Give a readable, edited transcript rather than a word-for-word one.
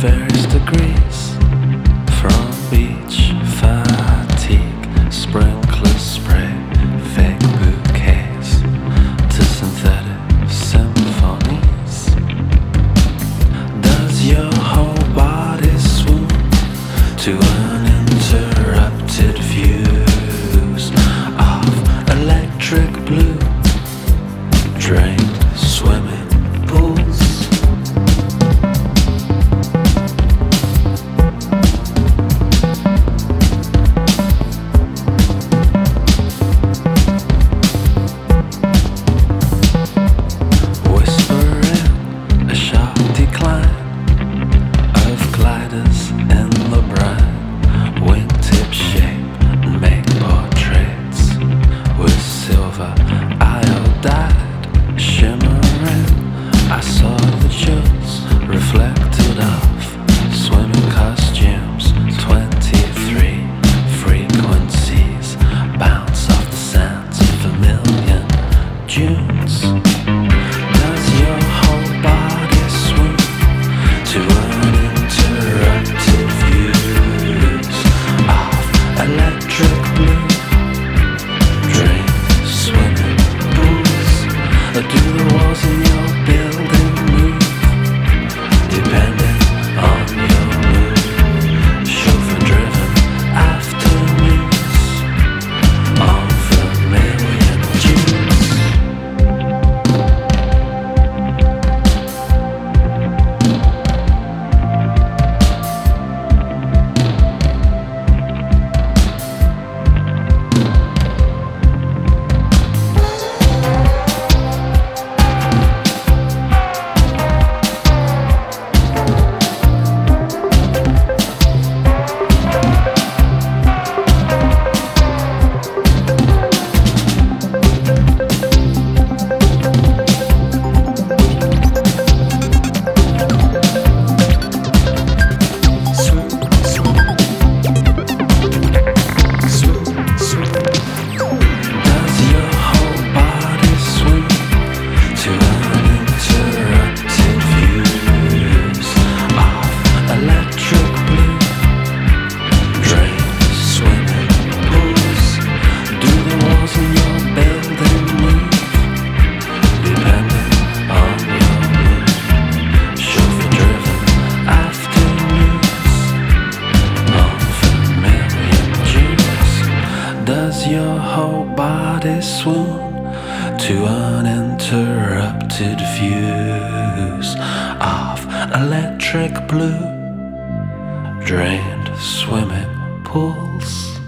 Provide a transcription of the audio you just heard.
various degrees, from beach fatigue, sprinkler spray, fake bouquets, to synthetic symphonies. Does your whole body swoon to uninterrupted views of electric blue, drained swimming pools? Reflected off swimming costumes, 23 frequencies bounce off the sands of a million Junes. Does your whole body swoon to uninterrupted views of electric blue, drained swimming pools? Or do the walls in your building move depending on your mood? Chauffeur-driven afternoons on vermilion dunes. Does your whole body swoon to uninterrupted views of electric blue, drained swimming pools?